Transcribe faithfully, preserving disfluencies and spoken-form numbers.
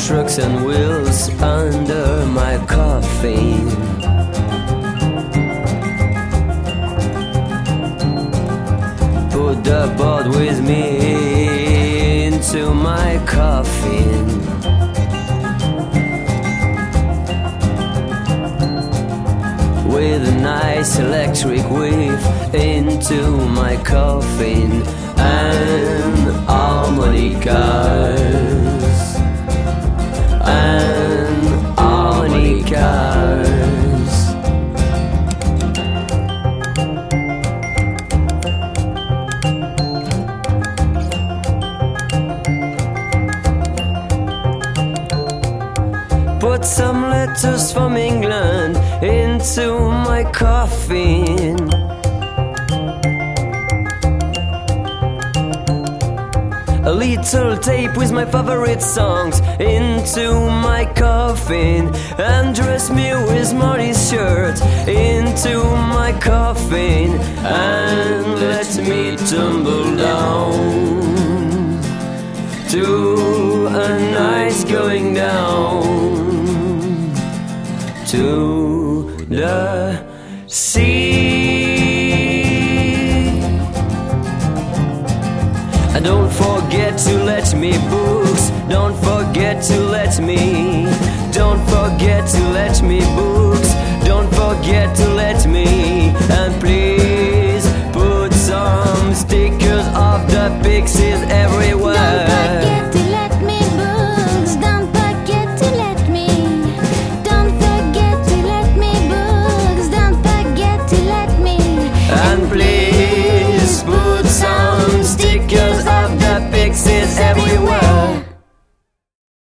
trucks and wheels under my coffin. Put the board with me into my coffin. With a nice electric wave into my coffin and harmonicas and harmonicas. Put some letters from England into my coffin. A little tape with my favorite songs into my coffin. And dress me with Marty's shirt into my coffin. And let me tumble down to a nice going down to the sea. And don't forget to let me books. Don't forget to let me. Don't forget to let me books. Don't forget to let me. And please put some stickers of the Pixies every